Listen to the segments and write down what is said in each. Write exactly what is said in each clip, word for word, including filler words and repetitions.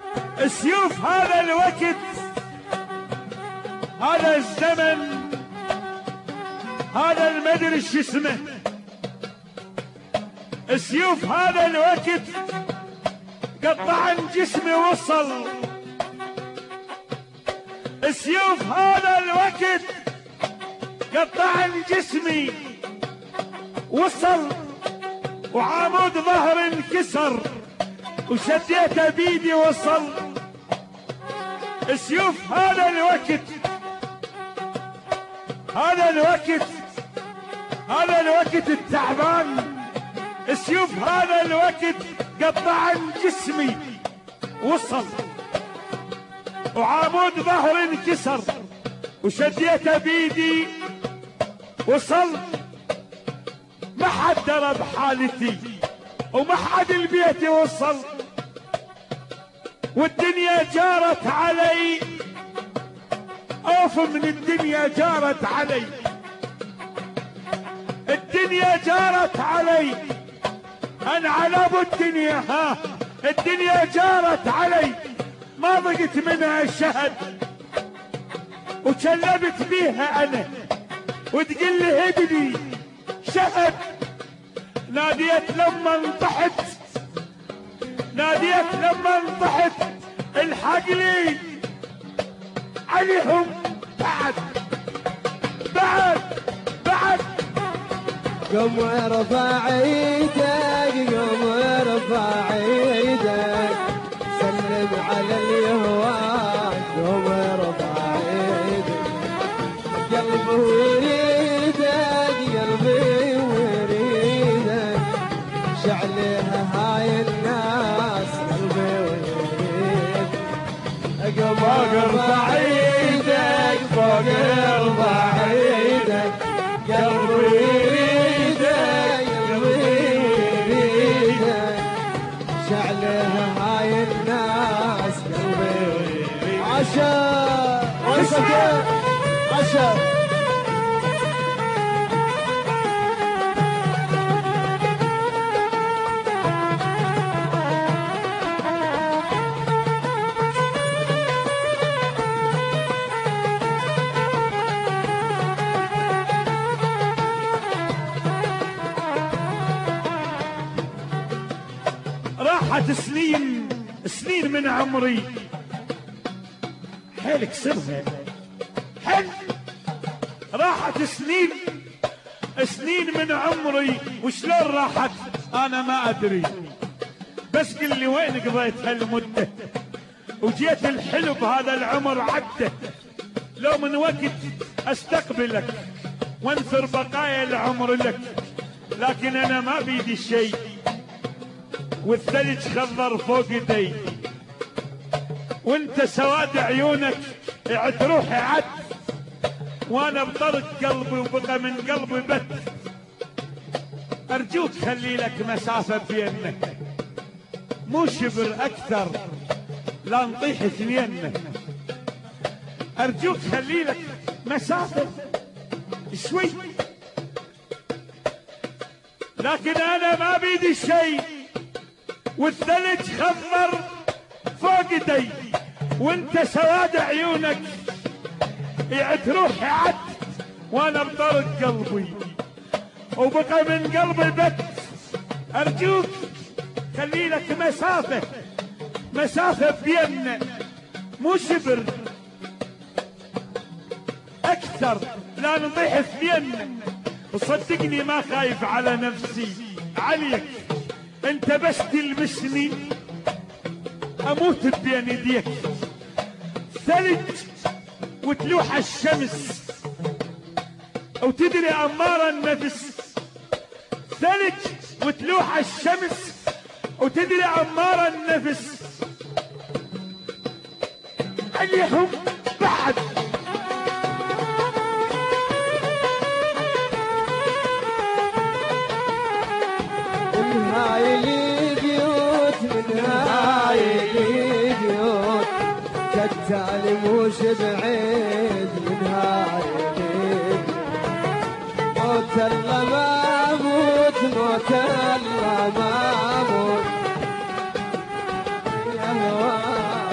سيوف هذا الوقت، هذا الزمن، هذا المدري شو اسمه، سيوف هذا الوقت قطعن جسمي وصل، سيوف هذا الوقت قطعن جسمي وصل، وعمود ظهر انكسر وشديته بيدي وصل. سيوف هذا الوقت، هذا الوقت، هذا الوقت التعبان، سيوف هذا الوقت قطعن جسمي وصل، وعمود ظهر انكسر وشديته بيدي وصل. ما حد درى بحالتي وما حد البيت وصل، والدنيا جارت علي، اوف من الدنيا جارت علي، الدنيا جارت علي، انا على ابو الدنيا، ها الدنيا جارت علي، ما ضقت منها الشهد وشلبت بيها انا، وتقول لي هدني شهد. ناديت لما انطحت، ناديت لما انطحت الحق لي عليهم بعد بعد بعد. قم وارفع ايدك، قم وارفع ايدك، سلم على اليهوان، قم وارفع ايدك، قلبي ويريدك، قلبي ويريدك، شعلها هاي الناس، قلبي ويريدك، قم وارفع ايدك، فوق ارفع ايدك، قلبي يريدك، قلبي يريدك، شعلها هاي الناس، قلبي يريدك. عشا وسكت عشا. راحت سنين سنين من عمري، حيل كسرها حيل، راحت سنين سنين من عمري، وشلون راحت انا ما ادري، بس قل لي وين قضيت هالمده، وجيت الحلو بهذا العمر عده، لو من وقت استقبلك وانثر بقايا العمر لك، لكن انا ما بيدي شيء، والثلج خضر فوق يدي، وانت سواد عيونك عد روحي عد، وانا بطرق قلبي وبقى من قلبي بت. ارجوك خلي لك مسافه بيننا، مو شبر اكثر لا نطيح اثنين، ارجوك خلي لك مسافه شوي، لكن انا ما بيدي شيء، والثلج خضر فوق يدي، وانت سواد عيونك يعد روحي عد، وانا بطرق قلبي وبقى من قلبي بت. ارجوك خلي لك مسافه مسافه بيننا، مو شبر اكثر لا نطيح اثنين. وصدقني ما خايف على نفسي عليك، انت بس تلمسني اموت بين يديك، ثلج وتلوح الشمس وتدري امار النفس، ثلج وتلوح الشمس وتدري امار النفس، عليهم بعد. من هاي البيوت، من هاي البيوت، كالتالي مش بعيد، من هاي البيوت، موت الله ما موت، موت الله ما موت، يا هواه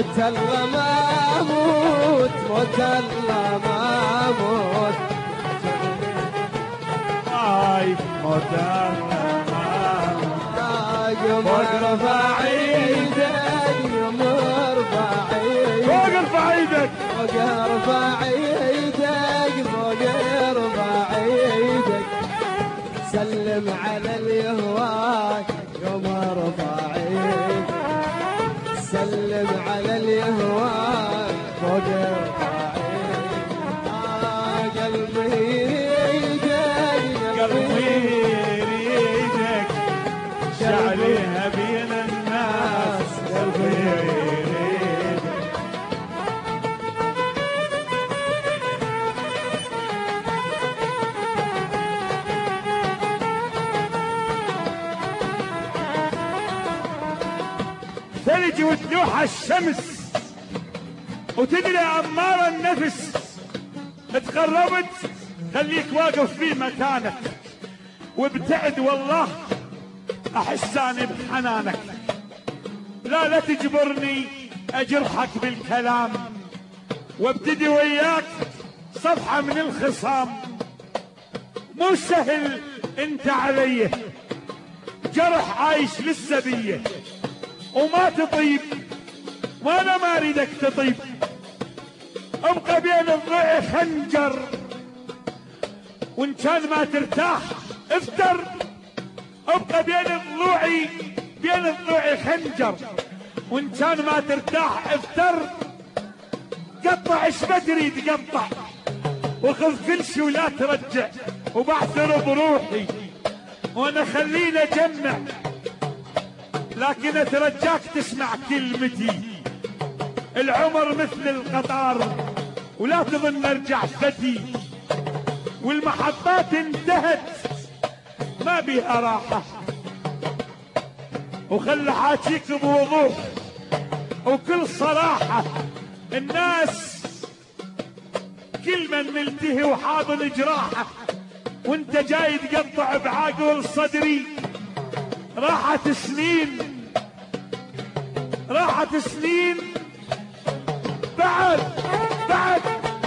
موت الله ما موت موت الله ما موت هاي موت الله ما موت يوم ارفع ايدك يوم ارفع ايدك فوق ارفع ايدك فوق ارفع ايدك فوق ارفع ايدك سلم على اليهواك يوم ارفع ايدك سلم على اليهواك فوق ارفع ايدك آه قلبي يريدك قلبي يريدك شعليها بين الناس قلبي يريدك ثلج وتلوح الشمس وتدري عمار النفس تقربت خليك واقف في مكانك وابتعد والله احساني بحنانك لا لا تجبرني اجرحك بالكلام وابتدي وياك صفحة من الخصام مو سهل انت علي جرح عايش لسه بيه وما تطيب وانا ما اريدك تطيب ابقى بين الضلع خنجر وان كان ما ترتاح افتر ابقى بين ضلوعي بين الضلوع خنجر وان كان ما ترتاح افتر قطع ايش ما تريد قطع وخذ كل شي ولا ترجع وبعثر بروحي وانا خليني اجمع لكن اترجاك تسمع كلمتي العمر مثل القطار ولا تظن ارجع فتي والمحطات انتهت ما بيها راحة وخل حاجيك بوضوح وكل صراحة الناس كل من ملتهي وحاضن جراحه وانت جاي تقطع بعاقل صدري راحت سنين راحت سنين بعد بعد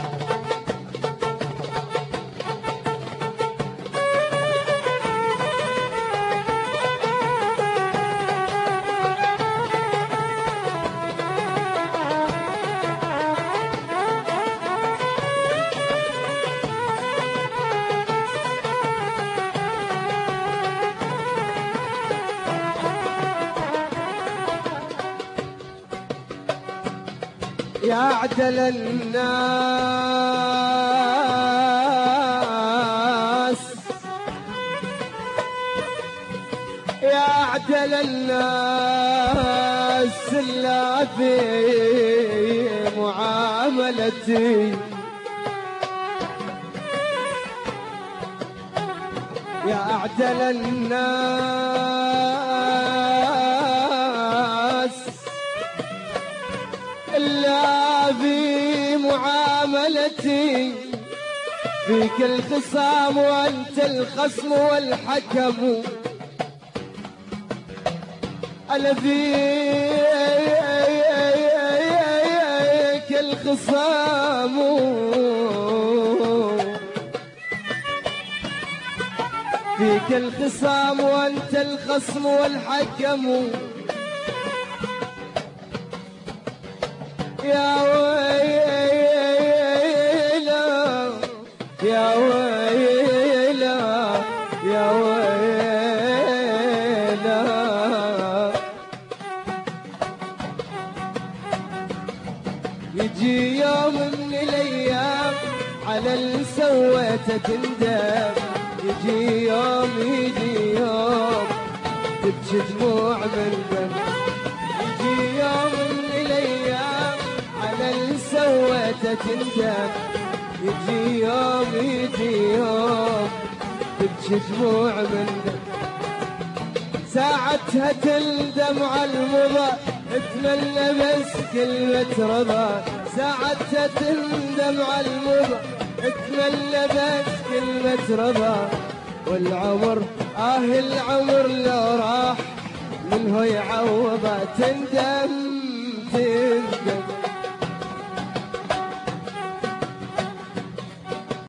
يا عدل الناس يا عدل الناس لا في معاملتي يا عدل الناس إلا في معاملتي فيك الخصام وأنت الخصم والحكم أنا فيك الخصام فيك الخصام وأنت الخصم والحكم يا ويلا يا ويلا يا ويلا يجي يوم من الايام على اللي سويته تندم يجي يوم يجي يوم تبكي دموع من دم يجي يوم من الايام على اللي سويته تندم يجي يوم يجي يوم تبكي دموع من دم ساعتها تندم على المضى اتمنى بس كلمة رضا ساعتها تندم على المضى اتمنى بس كلمة رضا والعمر آه العمر لو راح منه يعوضه تندم